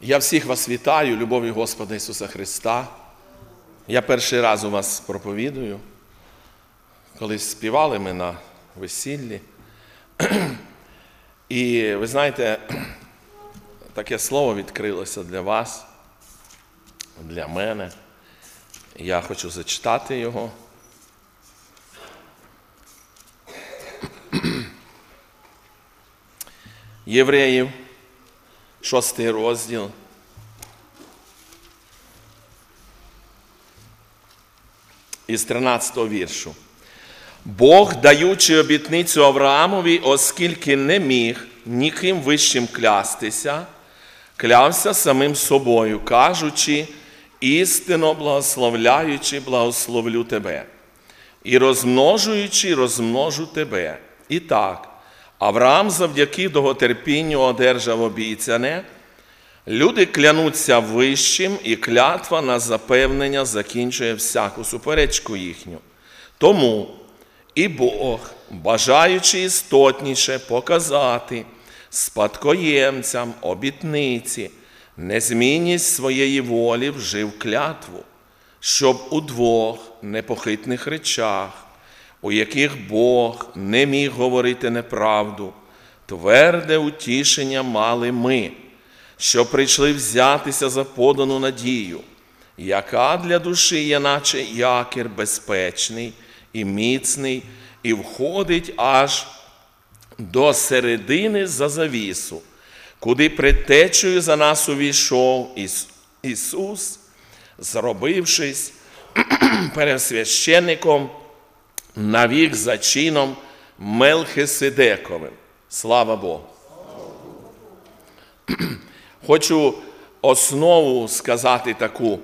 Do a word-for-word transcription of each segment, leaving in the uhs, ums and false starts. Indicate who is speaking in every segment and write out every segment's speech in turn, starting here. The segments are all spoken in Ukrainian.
Speaker 1: Я всіх вас вітаю, любов'ю Господа Ісуса Христа. Я перший раз у вас проповідую. Колись співали ми на весіллі. І ви знаєте, таке слово відкрилося для вас, для мене. Я хочу зачитати його. Євреїв, шостий розділ. Із тринадцятого віршу. Бог, даючи обітницю Авраамові, оскільки не міг ніким вищим клястися, клявся самим собою, кажучи, істинно благословляючи, благословлю тебе, і розмножуючи, розмножу тебе. І так, Авраам завдяки довготерпінню одержав обіцяне, люди клянуться вищим, і клятва на запевнення закінчує всяку суперечку їхню. Тому і Бог, бажаючи істотніше показати спадкоємцям обітниці, незмінність своєї волі вжив клятву, щоб у двох непохитних речах, у яких Бог не міг говорити неправду, тверде утішення мали ми, що прийшли взятися за подану надію, яка для душі є наче якір безпечний і міцний, і входить аж до середини за завісу, куди предтечею за нас увійшов Ісус, зробившись первосвященником навік за чином Мелхиседековим. Слава Богу! Хочу основу сказати таку.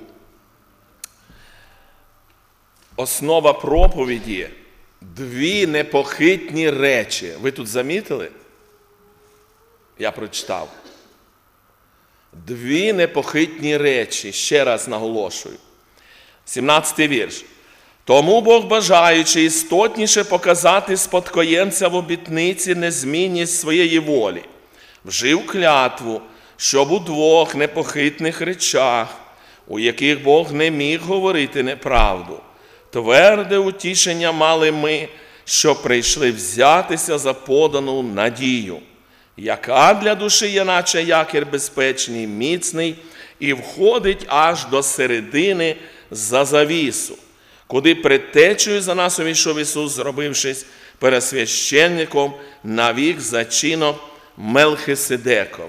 Speaker 1: Основа проповіді – дві непохитні речі. Ви тут замітили? Я прочитав. Дві непохитні речі. Ще раз наголошую. сімнадцятий вірш. Тому Бог, бажаючи істотніше показати спадкоємця в обітниці незмінність своєї волі, вжив клятву, щоб у двох непохитних речах, у яких Бог не міг говорити неправду, тверде утішення мали ми, що прийшли взятися за подану надію, яка для душі є наче якір безпечний, міцний, і входить аж до середини за завісу, куди предтечею за нас увійшов Ісус, зробившись первосвященником навік за чином Мелхиседековим.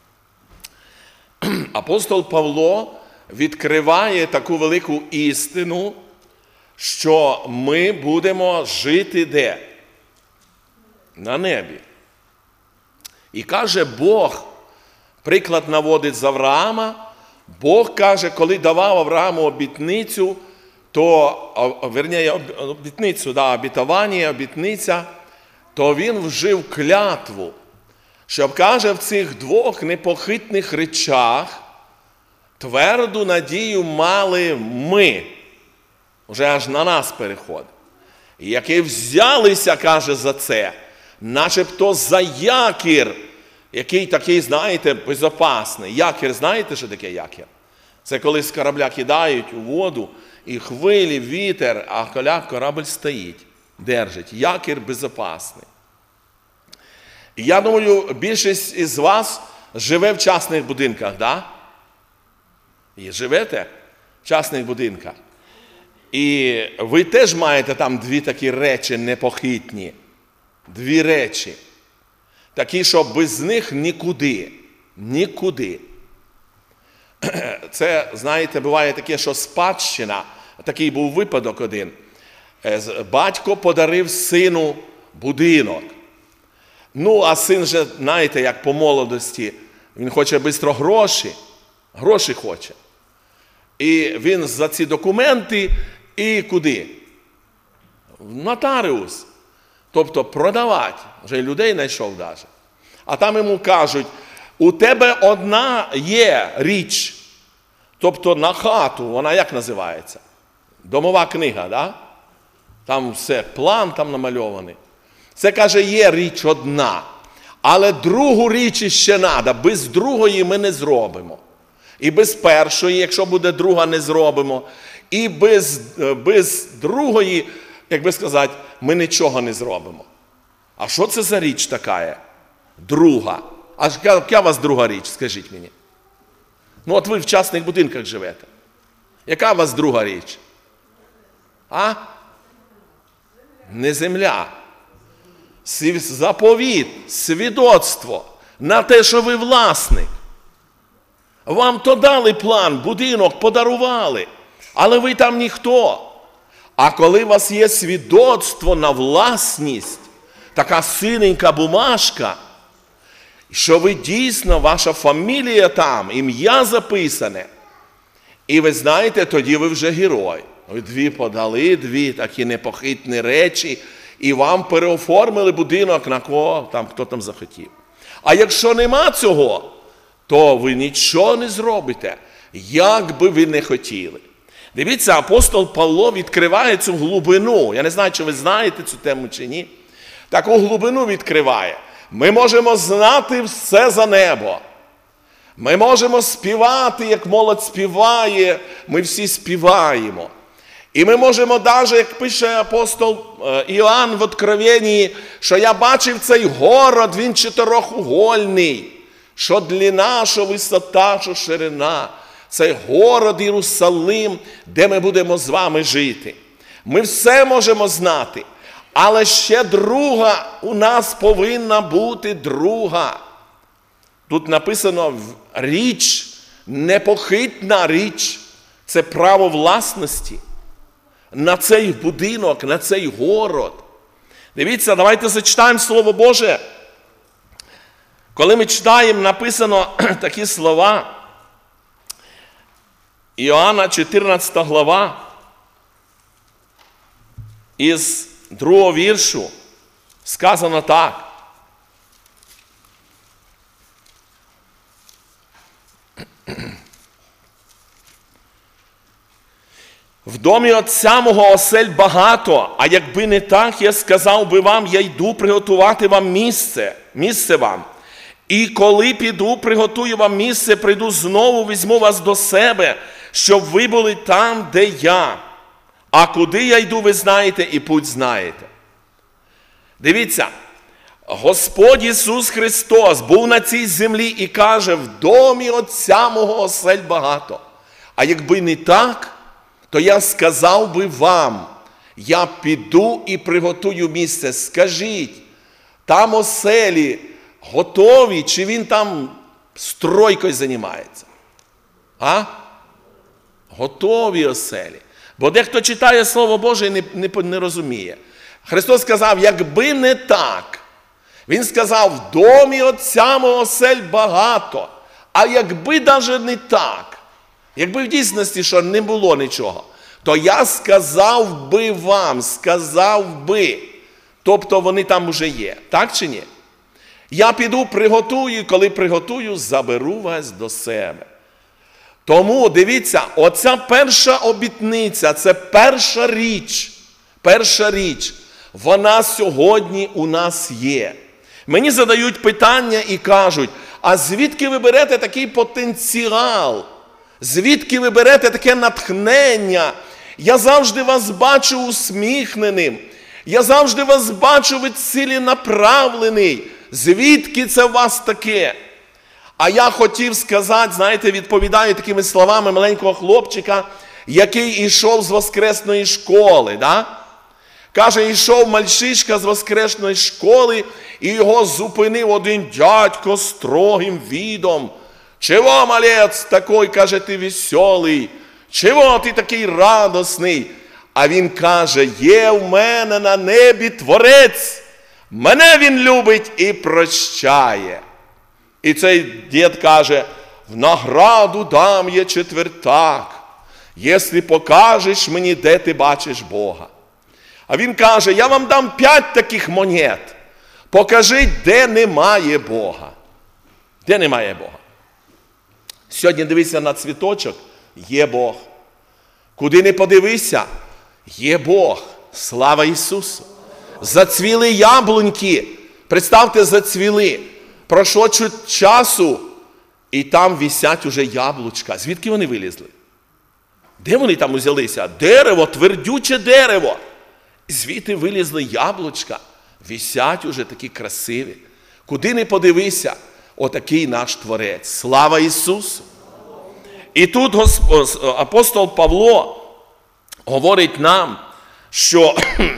Speaker 1: Апостол Павло відкриває таку велику істину, що ми будемо жити де? На небі. І каже Бог, приклад наводить з Авраама, Бог каже, коли давав Аврааму обітницю, то, верніше, обітницю, да, обітування, обітниця, то він вжив клятву, щоб, каже, в цих двох непохитних речах тверду надію мали ми. Уже аж на нас переходить. І які взялися, каже, за це, начебто за якір, який такий, знаєте, безопасний. Якір, знаєте, що таке якір? Це коли з корабля кидають у воду, і хвилі, вітер, а корабль стоїть, держить. Якір безопасний. І я думаю, більшість із вас живе в частних будинках, да? І живете в частних будинках. І ви теж маєте там дві такі речі непохитні. Дві речі. Такі, що без них нікуди. Нікуди. Це, знаєте, буває таке, що спадщина. Такий був випадок один. Батько подарив сину будинок. Ну, а син же, знаєте, як по молодості, він хоче швидко гроші. Гроші хоче. І він за ці документи і куди? В нотаріус. Тобто продавати. Вже людей знайшов навіть. А там йому кажуть, у тебе одна є річ. Тобто на хату, вона як називається? Домова книга, да? Там все, план там намальований. Це, каже, є річ одна. Але другу річ ще треба. Без другої ми не зробимо. І без першої, якщо буде друга, не зробимо. І без, без другої, як би сказати, ми нічого не зробимо. А що це за річ така? Друга. А яка у вас друга річ, скажіть мені? Ну от ви в частних будинках живете. Яка у вас друга річ? А? Не земля. Заповіт, свідоцтво на те, що ви власник. Вам то дали план, будинок подарували, але ви там ніхто. А коли у вас є свідоцтво на власність, така синенька бумажка, що ви дійсно, ваша фамілія там, ім'я записане, і ви знаєте, тоді ви вже герой. Ви дві подали, дві такі непохитні речі, і вам переоформили будинок на кого, там, хто там захотів. А якщо нема цього, то ви нічого не зробите, як би ви не хотіли. Дивіться, апостол Павло відкриває цю глибину. Я не знаю, чи ви знаєте цю тему чи ні. Таку глибину відкриває. Ми можемо знати все за небо. Ми можемо співати, як молодь співає, ми всі співаємо. І ми можемо навіть, як пише апостол Іоанн в Откровенні, що я бачив цей город, він чотирьохугольний, що длина, що висота, що ширина. Це город Єрусалим, де ми будемо з вами жити. Ми все можемо знати, але ще друга у нас повинна бути друга. Тут написано річ, непохитна річ, це право власності на цей будинок, на цей город. Дивіться, давайте зачитаємо Слово Боже. Коли ми читаємо, написано такі слова. Іоанна, чотирнадцята глава, із другого віршу, сказано так. В домі Отця мого осель багато, а якби не так, я сказав би вам, я йду приготувати вам місце, місце вам. І коли піду, приготую вам місце, прийду знову, візьму вас до себе, щоб ви були там, де я. А куди я йду, ви знаєте, і путь знаєте. Дивіться, Господь Ісус Христос був на цій землі і каже, в домі Отця мого осель багато. А якби не так, то я сказав би вам, я піду і приготую місце. Скажіть, там оселі готові, чи він там стройкою займається? А? Готові оселі. Бо дехто читає Слово Боже і не, не, не розуміє. Христос сказав, якби не так. Він сказав, в домі Отця мого осель багато. А якби навіть не так, якби в дійсності, що не було нічого, то я сказав би вам, сказав би. Тобто вони там уже є. Так чи ні? Я піду приготую, коли приготую, заберу вас до себе. Тому, дивіться, оця перша обітниця, це перша річ, перша річ, вона сьогодні у нас є. Мені задають питання і кажуть, а звідки ви берете такий потенціал? Звідки ви берете таке натхнення? Я завжди вас бачу усміхненим. Я завжди вас бачу, ви ціленаправлений. Звідки це у вас таке? А я хотів сказати, знаєте, відповідаю такими словами маленького хлопчика, який ішов з воскресної школи, да? Каже, йшов мальчишка з воскресної школи, і його зупинив один дядько з строгим відом. «Чого, малець, такий, каже, ти веселий? Чого ти такий радосний?» А він каже, є в мене на небі Творець, мене він любить і прощає. І цей дід каже, в награду дам я четвертак, якщо покажеш мені, де ти бачиш Бога. А він каже, я вам дам п'ять таких монет, покажіть, де немає Бога. Де немає Бога? Сьогодні дивися на цвіточок, є Бог. Куди не подивися, є Бог. Слава Ісусу! Зацвіли яблуньки, представте, зацвіли. Пройшло чуть часу, і там висять уже яблучка. Звідки вони вилізли? Де вони там узялися? Дерево, твердюче дерево. Звідти вилізли яблучка. Висять уже такі красиві. Куди не подивися, отакий наш Творець. Слава Ісусу! І тут апостол Павло говорить нам, що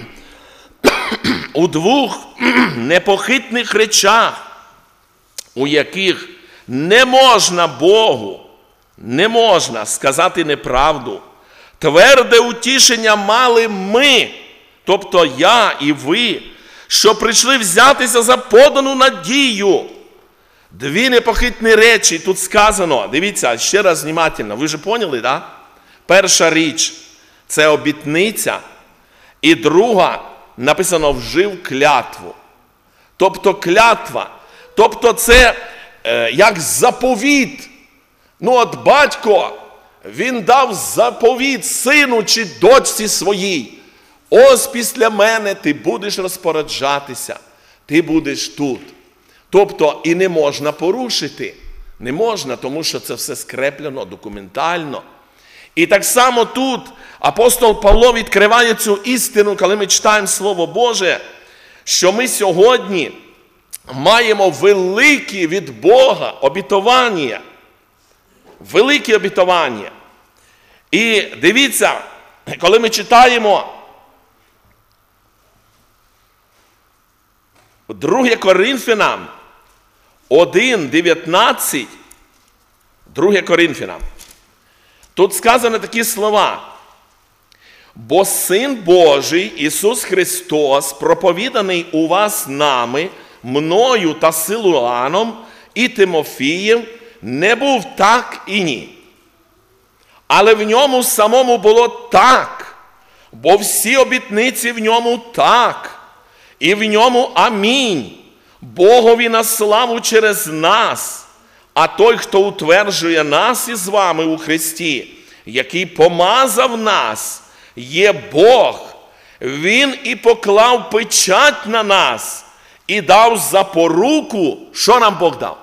Speaker 1: у двох непохитних речах, у яких не можна Богу, не можна сказати неправду, тверде утішення мали ми, тобто я і ви, що прийшли взятися за подану надію. Дві непохитні речі тут сказано. Дивіться, ще раз внимательно. Ви вже поняли, да? Перша річ – це обітниця. І друга – написано «вжив клятву». Тобто клятва. Тобто це е, як заповіт. Ну от батько, він дав заповіт сину чи дочці своїй. Ось після мене ти будеш розпоряджатися. Ти будеш тут. Тобто і не можна порушити. Не можна, тому що це все скреплено документально. І так само тут апостол Павло відкриває цю істину, коли ми читаємо Слово Боже, що ми сьогодні маємо великі від Бога обітування. Великі обітування. І дивіться, коли ми читаємо Друге Коринфянам один, дев'ятнадцять, Друге Коринфянам. Тут сказано такі слова. «Бо Син Божий, Ісус Христос, проповіданий у вас нами, мною та Силуаном і Тимофієм, не був так і ні. Але в ньому самому було так, бо всі обітниці в ньому так, і в ньому амінь, Богові на славу через нас, а той, хто утверджує нас із вами у Христі, який помазав нас, є Бог. Він і поклав печать на нас, і дав запоруку, що нам Бог дав?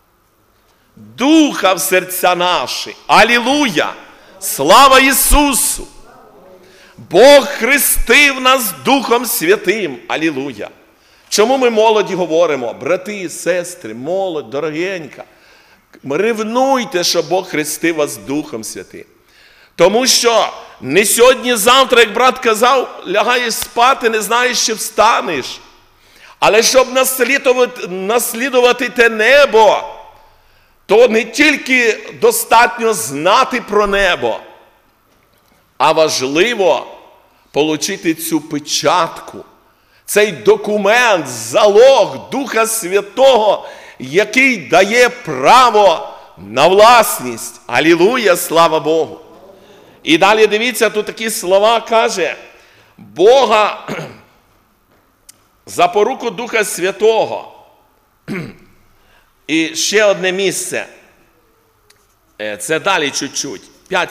Speaker 1: Духа в серця наші. Алілуя! Слава Ісусу! Бог хрестив нас Духом Святим. Алілуя! Чому ми молоді говоримо? Брати і сестри, молодь, дорогенька, ревнуйте, що Бог хрестив вас Духом Святим. Тому що не сьогодні-завтра, як брат казав, лягаєш спати, не знаєш, чи встанеш. Але щоб наслідувати, наслідувати те небо, то не тільки достатньо знати про небо, а важливо отримати цю печатку, цей документ, залог Духа Святого, який дає право на власність. Алілуя, слава Богу! І далі дивіться, тут такі слова каже, Бога, запоруку Духа Святого. І ще одне місце. Це далі чуть-чуть.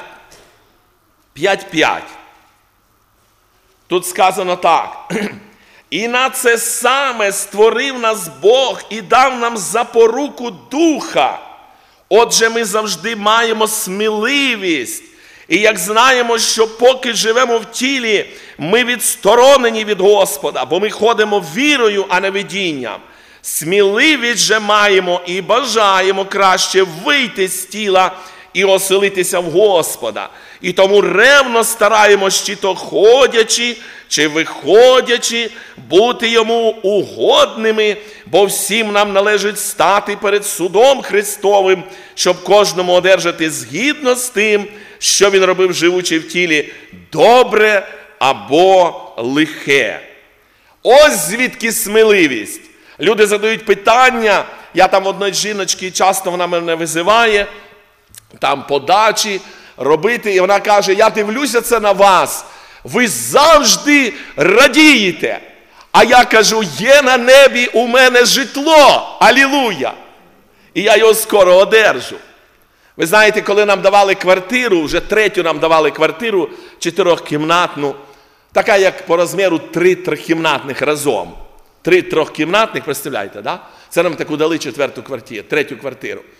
Speaker 1: п'ять п'ять. Тут сказано так. І на це саме створив нас Бог і дав нам запоруку Духа. Отже, ми завжди маємо сміливість. І як знаємо, що поки живемо в тілі, ми відсторонені від Господа, бо ми ходимо вірою, а не видінням. Сміливість же маємо і бажаємо краще вийти з тіла і оселитися в Господа. І тому ревно стараємось, чи то ходячи, чи виходячи, бути йому угодними, бо всім нам належить стати перед судом Христовим, щоб кожному одержати згідно з тим, що він робив, живучи в тілі, добре або лихе. Ось звідки сміливість. Люди задають питання, я там в одної жіночки, часто вона мене визиває, там подачі робити, і вона каже, я дивлюся це на вас, ви завжди радієте. А я кажу, є на небі у мене житло, алілуя, і я його скоро одержу. Ви знаєте, коли нам давали квартиру, вже третю нам давали квартиру, чотирьохкімнатну, така як по розміру три трьохкімнатних разом. Три трьохкімнатних, представляєте, да? Це нам таку дали четверту квартиру, третю квартиру.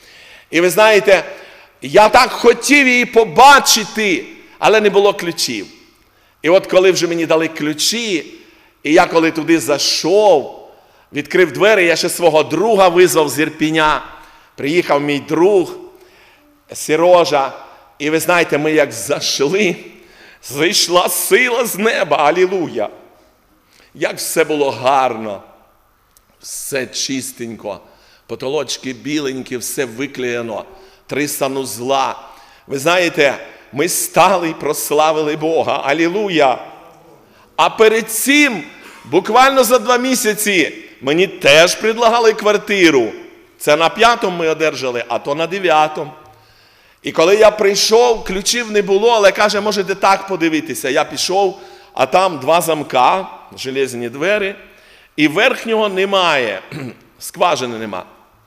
Speaker 1: І ви знаєте, я так хотів її побачити, але не було ключів. І от коли вже мені дали ключі, і я коли туди зайшов, відкрив двері, я ще свого друга визвав з Ірпіня. Приїхав мій друг, Сережа, і ви знаєте, ми як зайшли, зійшла сила з неба, алілуя. Як все було гарно, все чистенько, потолочки біленькі, все виклеєно, три санузла. Ви знаєте, ми стали і прославили Бога, алілуя. А перед цим, буквально за два місяці, мені теж предлагали квартиру. Це на п'ятому ми одержали, а то на дев'ятому. І коли я прийшов, ключів не було, але каже, можете так подивитися. Я пішов, а там два замка, железні двері, і верхнього немає, скважини нема.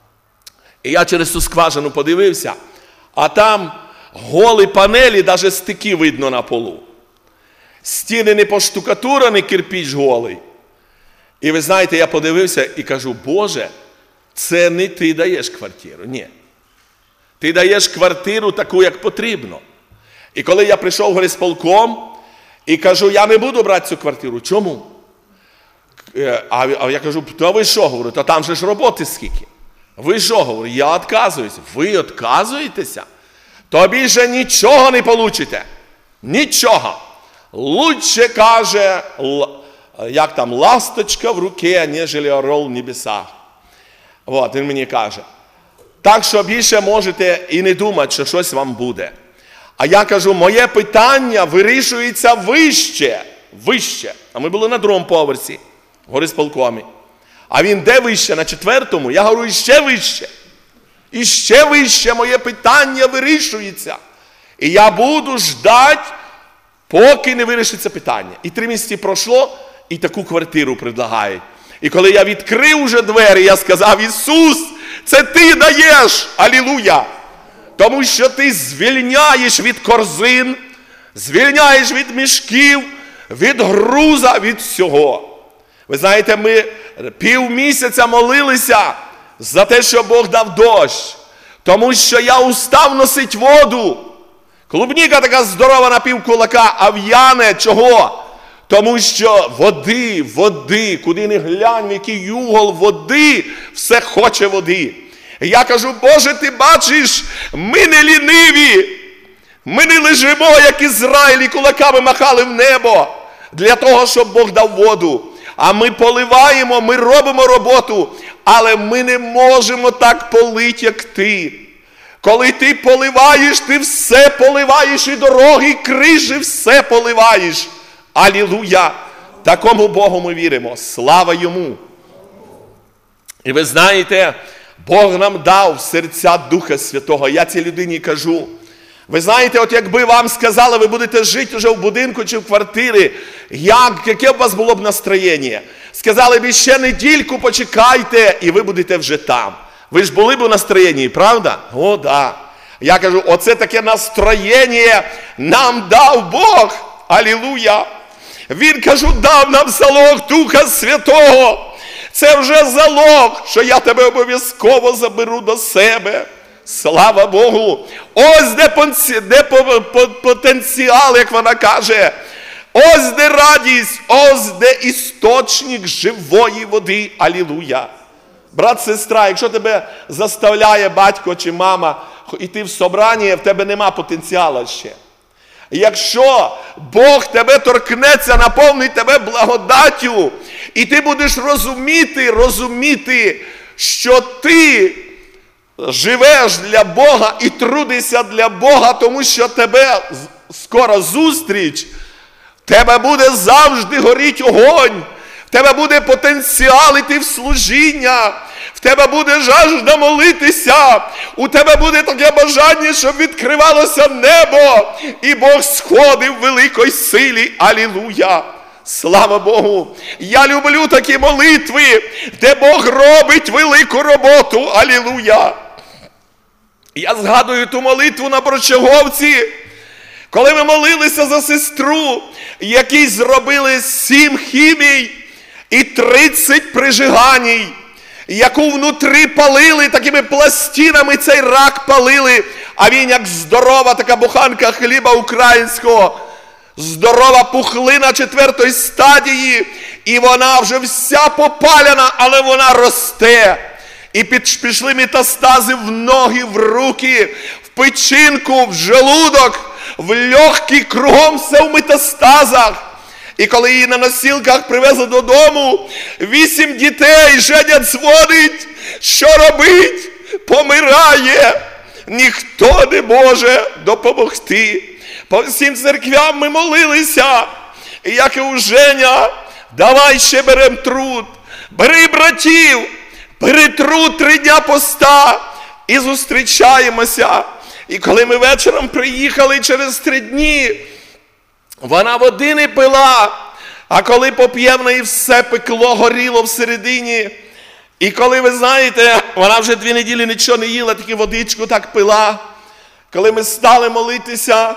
Speaker 1: І я через цю скважину подивився, а там голі панелі, навіть стики видно на полу. Стіни не поштукатурені, кирпіч голий. І ви знаєте, я подивився і кажу, Боже, це не ти даєш квартиру, ні. Ти даєш квартиру таку, як потрібно. І коли я прийшов в горисполком і кажу, я не буду брати цю квартиру. Чому? А я кажу, то ви що, говорю, то там же ж роботи скільки. Ви що, говорю, я відказуюсь. Ви відказуєтеся? То більше нічого не получите. Нічого. Лучше, каже, як там, ласточка в руке, нежели орел в небесах. От, він мені каже. Так що більше можете і не думати, що щось вам буде. А я кажу, моє питання вирішується вище. Вище. А ми були на другому поверсі, в горисполкомі. А він де вище? На четвертому? Я говорю, іще вище. Іще вище моє питання вирішується. І я буду ждати, поки не вирішиться питання. І три місяці пройшло, і таку квартиру предлагають. І коли я відкрив уже двері, я сказав, Ісус, це ти даєш, алілуя. Тому що ти звільняєш від корзин, звільняєш від мішків, від груза, від всього. Ви знаєте, ми півмісяця молилися за те, що Бог дав дощ. Тому що я устав носити воду. Клубніка така здорова на пів кулака, а в'яне чого? Тому що води, води, куди не глянь, в який югол води, все хоче води. І я кажу, Боже, ти бачиш, ми не ліниві, ми не лежимо, як Ізраїль, і кулаками махали в небо, для того, щоб Бог дав воду. А ми поливаємо, ми робимо роботу, але ми не можемо так полити, як ти. Коли ти поливаєш, ти все поливаєш, і дороги, і крижі, все поливаєш. Алілуя! Такому Богу ми віримо. Слава Йому! І ви знаєте, Бог нам дав серця Духа Святого. Я цій людині кажу. Ви знаєте, от якби вам сказали, ви будете жити вже в будинку чи в квартирі, як, яке б у вас було б настроєння? Сказали б, ще недільку почекайте, і ви будете вже там. Ви ж були б у настроєнні, правда? О, да. Я кажу, оце таке настроєння нам дав Бог. Алілуя! Він, кажу, дав нам залог Духа Святого. Це вже залог, що я тебе обов'язково заберу до себе. Слава Богу! Ось де, понці... де потенціал, як вона каже. Ось де радість, ось де істочник живої води. Алілуя! Брат, сестра, якщо тебе заставляє батько чи мама йти в собрання, в тебе нема потенціалу ще. Якщо Бог тебе торкнеться, наповнить тебе благодаттю, і ти будеш розуміти, розуміти, що ти живеш для Бога і трудишся для Бога, тому що тебе скоро зустріч, в тебе буде завжди горіть огонь, в тебе буде потенціал іти в служіння, в тебе буде жажда молитися, у тебе буде таке бажання, щоб відкривалося небо, і Бог сходив в великій силі. Алілуя! Слава Богу! Я люблю такі молитви, де Бог робить велику роботу. Алілуя! Я згадую ту молитву на Брочаговці, коли ми молилися за сестру, якій зробили сім хімій і тридцять прижиганій. яку внутрі палили, такими пластинами цей рак палили, а він як здорова така буханка хліба українського, здорова пухлина четвертої стадії, і вона вже вся попаляна, але вона росте. І пішли метастази в ноги, в руки, в печінку, в желудок, в легкі, кругом все в метастазах. І коли її на носілках привезли додому, вісім дітей, Женя дзвонить, що робить? Помирає. Ніхто не може допомогти. По всім церквям ми молилися. І як і у Женя, давай ще берем труд. Бери братів, бери труд, три дня поста і зустрічаємося. І коли ми вечором приїхали через три дні, вона води не пила, а коли поп'є, в неї все пекло, горіло всередині. І коли, ви знаєте, вона вже дві неділі нічого не їла, тільки водичку так пила. Коли ми стали молитися,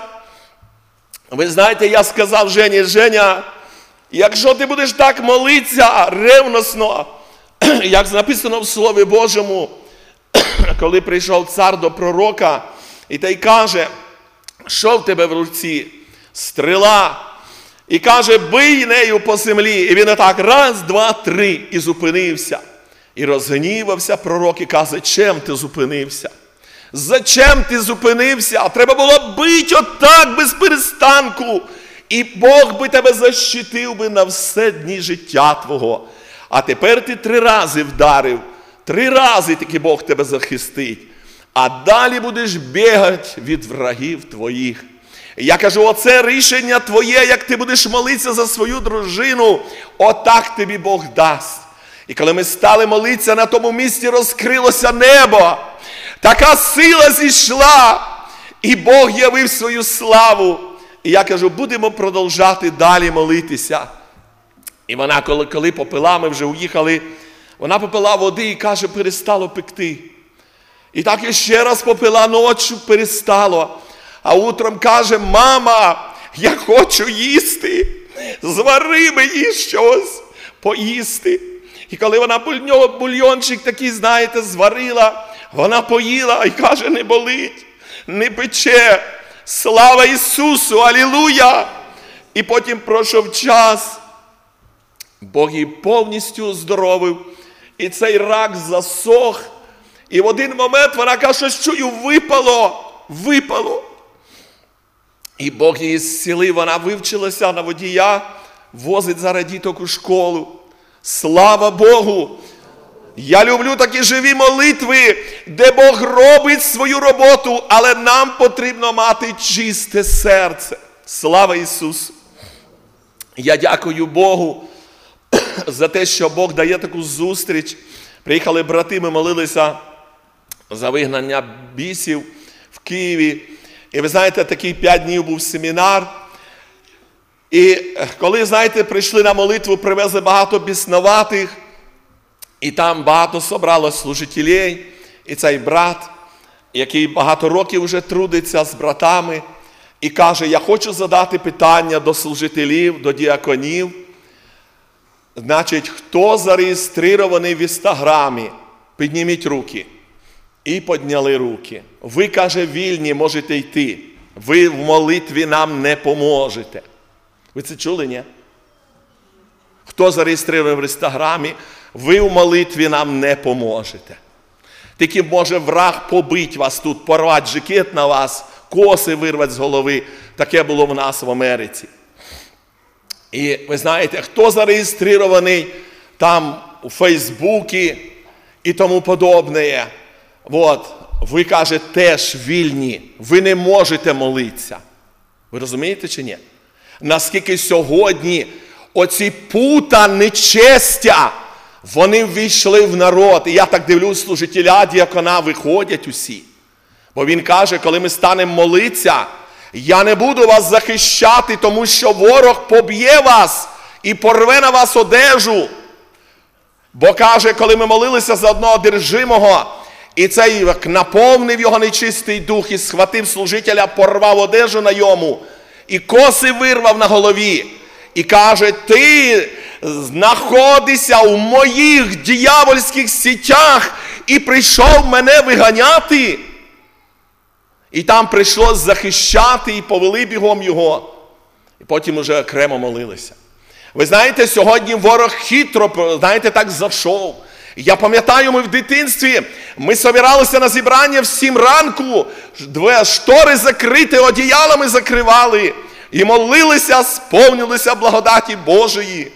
Speaker 1: ви знаєте, я сказав Жені: Женя, якщо ти будеш так молитися ревносно, як написано в Слові Божому, коли прийшов цар до пророка, і той каже, що в тебе в руці? Стріла. І каже, бий нею по землі. І він отак раз, два, три, і зупинився. І розгнівався пророк і каже, чим ти зупинився? Зачем ти зупинився? Треба було бити отак без перестанку. І Бог би тебе защитив би на все дні життя твого. А тепер ти три рази вдарив. Три рази таки Бог тебе захистить. А далі будеш бігати від врагів твоїх. Я кажу, оце рішення твоє, як ти будеш молитися за свою дружину, отак тобі Бог дасть. І коли ми стали молитися, на тому місці розкрилося небо. Така сила зійшла, і Бог явив свою славу. І я кажу, будемо продовжати далі молитися. І вона, коли, коли попила, ми вже уїхали, вона попила води і каже, перестало пекти. І так і ще раз попила ночі, перестало. А утром каже, мама, я хочу їсти, звари мені щось поїсти. І коли вона бульйончик такий, знаєте, зварила, вона поїла і каже, не болить, не пече. Слава Ісусу, алілуя! І потім пройшов час, Бог її повністю оздоровив, і цей рак засох. І в один момент вона каже, щось чую, випало, випало. І Бог її зцілив, вона вивчилася на водія, возить зараз діток у школу. Слава Богу! Я люблю такі живі молитви, де Бог робить свою роботу, але нам потрібно мати чисте серце. Слава Ісусу! Я дякую Богу за те, що Бог дає таку зустріч. Приїхали брати, ми молилися за вигнання бісів в Києві. І ви знаєте, такий п'ять днів був семінар. І коли, знаєте, прийшли на молитву, привезли багато біснуватих, і там багато собралось служителей. І цей брат, який багато років вже трудиться з братами, і каже, я хочу задати питання до служителів, до діаконів. Значить, хто зареєстрований в інстаграмі? Підніміть руки. І підняли руки. Ви, каже, вільні, можете йти. Ви в молитві нам не поможете. Ви це чули, ні? Хто зареєстрований в інстаграмі, ви в молитві нам не поможете. Тільки може враг побить вас тут, порвати жакет на вас, коси вирвати з голови. Таке було в нас в Америці. І ви знаєте, хто зареєстрований там у Фейсбуці і тому подобне, от, ви, каже, теж вільні, ви не можете молитися. Ви розумієте чи ні? Наскільки сьогодні оці пута нечестя, вони ввійшли в народ. І я так дивлюсь, служителя, діакона виходять усі. Бо він каже, коли ми станемо молитися, я не буду вас захищати, тому що ворог поб'є вас і порве на вас одежу. Бо каже, коли ми молилися за одного одержимого, і цей наповнив його нечистий дух і схватив служителя, порвав одежу на йому, і коси вирвав на голові. І каже, ти знаходишся в моїх диявольських сітях і прийшов мене виганяти. І там прийшлось захищати, і повели бігом його. І потім уже окремо молилися. Ви знаєте, сьогодні ворог хитро, знаєте, так зайшов. Я пам'ятаю, ми в дитинстві, ми собиралися на зібрання в сім ранку, штори закриті, одіялами закривали, і молилися, сповнилися благодаті Божої.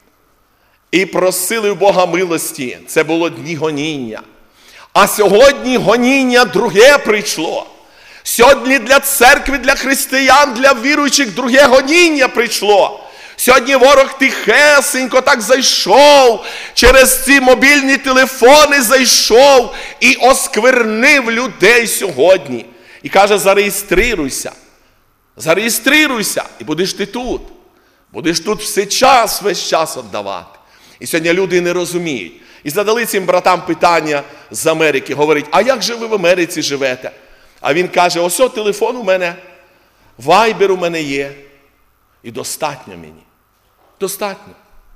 Speaker 1: І просили у Бога милості. Це було дні гоніння. А сьогодні гоніння друге прийшло. Сьогодні для церкви, для християн, для віруючих друге гоніння прийшло. Сьогодні ворог тихесенько так зайшов, через ці мобільні телефони зайшов і осквернив людей сьогодні. І каже, зареєструйся, зареєструйся, і будеш ти тут. Будеш тут все час, весь час віддавати. І сьогодні люди не розуміють. І задали цим братам питання з Америки, говорять, а як же ви в Америці живете? А він каже, ось о, телефон у мене, вайбер у мене є. І достатньо мені. Достатньо.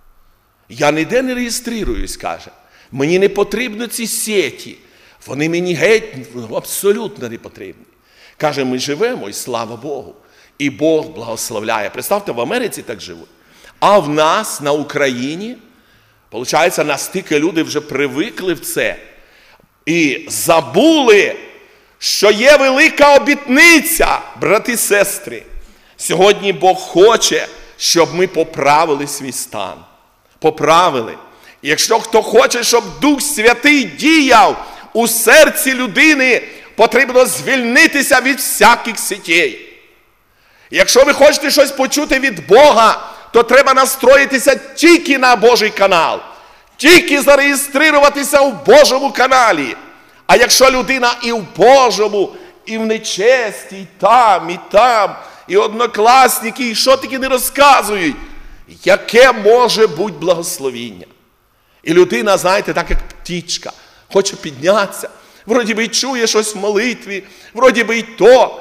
Speaker 1: Я ніде не реєструюсь, каже. Мені не потрібні ці сеті. Вони мені геть абсолютно не потрібні. Каже, ми живемо, і слава Богу. І Бог благословляє. Представте, в Америці так живуть. А в нас, на Україні, виходить, настільки люди вже привикли в це. І забули, що є велика обітниця, брати і сестри. Сьогодні Бог хоче, щоб ми поправили свій стан. Поправили. І якщо хто хоче, щоб Дух Святий діяв у серці людини, потрібно звільнитися від всяких сітей. Якщо ви хочете щось почути від Бога, то треба настроїтися тільки на Божий канал. Тільки зареєструватися в Божому каналі. А якщо людина і в Божому, і в нечесті, і там, і там, і однокласники, і що таки не розказують, яке може бути благословіння. І людина, знаєте, так як птічка, хоче піднятися, вроді би й чує щось в молитві, вроді би й то.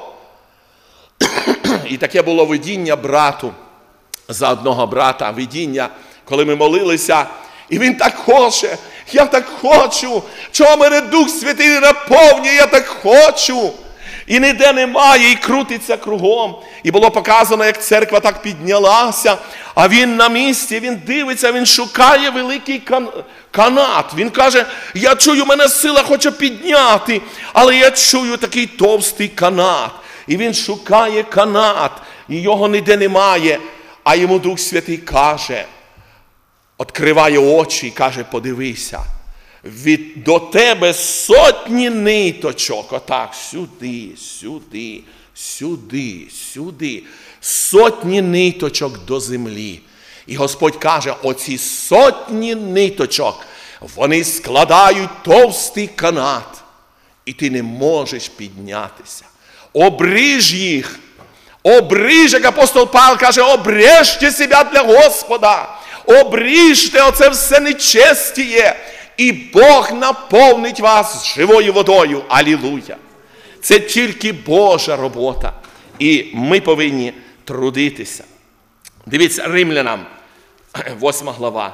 Speaker 1: І таке було видіння брату, за одного брата, видіння, коли ми молилися, і він так хоче, я так хочу, чого мене Дух Святий не наповнює, я так хочу. І ніде немає, і крутиться кругом. І було показано, як церква так піднялася, а він на місці, він дивиться, він шукає великий кан... канат. Він каже, я чую, мене сила хоче підняти, але я чую такий товстий канат. І він шукає канат, і його ніде немає. А йому Дух Святий каже, відкриває очі і каже, подивися, від, до тебе сотні ниточок, отак, сюди, сюди, сюди, сюди, сотні ниточок до землі. І Господь каже, оці сотні ниточок, вони складають товстий канат, і ти не можеш піднятися. Обріж їх, обріж, як апостол Павло каже, обрежте себе для Господа, обріжте оце все нечестіє, і Бог наповнить вас живою водою. Алілуя! Це тільки Божа робота. І ми повинні трудитися. Дивіться, Римлянам, восьма глава.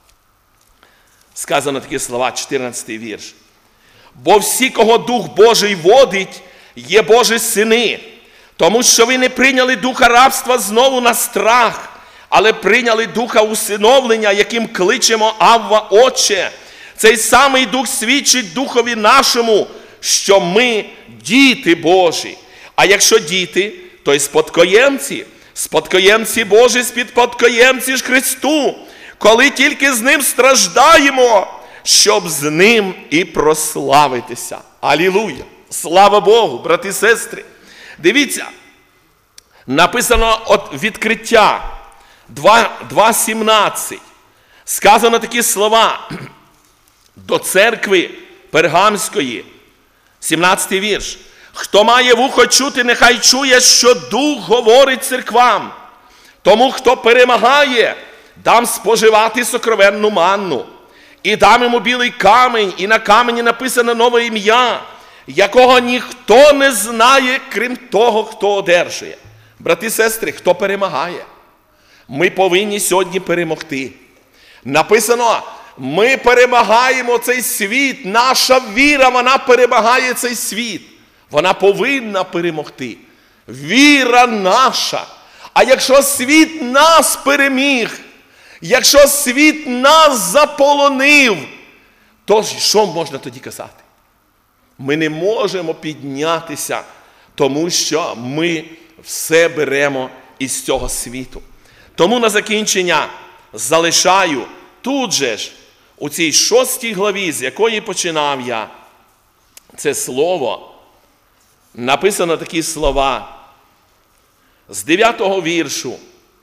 Speaker 1: Сказано такі слова, чотирнадцятий вірш. Бо всі, кого Дух Божий водить, є Божі сини. Тому що ви не прийняли духа рабства знову на страх, але прийняли духа усиновлення, яким кличемо Авва, Отче. Цей самий Дух свідчить Духові нашому, що ми діти Божі. А якщо діти, то й спадкоємці. Спадкоємці Божі, спадкоємці ж Христу, коли тільки з Ним страждаємо, щоб з Ним і прославитися. Алілуя! Слава Богу, брати і сестри! Дивіться, написано від Відкриття два сімнадцять. Сказано такі слова до церкви Пергамської, сімнадцятий вірш. Хто має вухо чути, нехай чує, що Дух говорить церквам. Тому, хто перемагає, дам споживати сокровенну манну. І дам йому білий камінь, і на камені написано нове ім'я, якого ніхто не знає, крім того, хто одержує. Брати і сестри, хто перемагає? Ми повинні сьогодні перемогти. Написано, ми перемагаємо цей світ, наша віра, вона перемагає цей світ. Вона повинна перемогти. Віра наша. А якщо світ нас переміг, якщо світ нас заполонив, то що можна тоді казати? Ми не можемо піднятися, тому що ми все беремо із цього світу. Тому на закінчення залишаю тут же ж, у цій шостій главі, з якої починав я, це слово, написано такі слова, з дев'ятого віршу.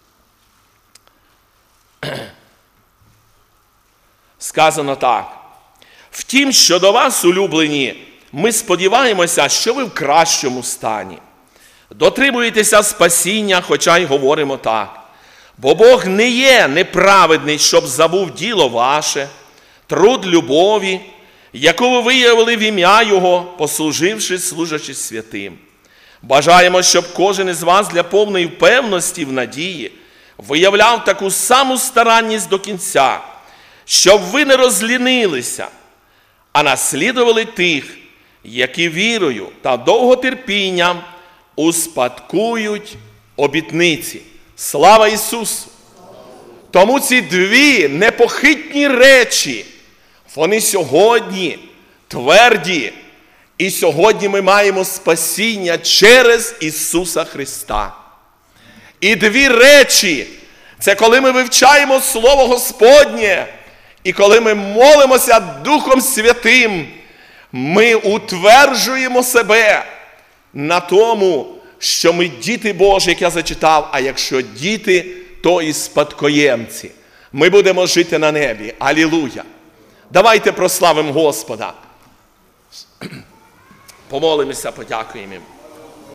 Speaker 1: Сказано так. Втім, щодо вас, улюблені, ми сподіваємося, що ви в кращому стані. Дотримуєтеся спасіння, хоча й говоримо так. Бо Бог не є неправедний, щоб забув діло ваше, труд любові, яку ви виявили в ім'я Його, послуживши, служачи святим. Бажаємо, щоб кожен із вас для повної впевненості в надії виявляв таку саму старанність до кінця, щоб ви не розлінилися, а наслідували тих, які вірою та довготерпінням успадкують обітниці. Слава Ісусу! Тому ці дві непохитні речі, вони сьогодні тверді, і сьогодні ми маємо спасіння через Ісуса Христа. І дві речі – це коли ми вивчаємо Слово Господнє, і коли ми молимося Духом Святим, ми утверджуємо себе на тому, що ми діти Божі, як я зачитав, а якщо діти, то і спадкоємці. Ми будемо жити на небі. Алілуя! Давайте прославимо Господа. Помолимося, подякуємо Йому.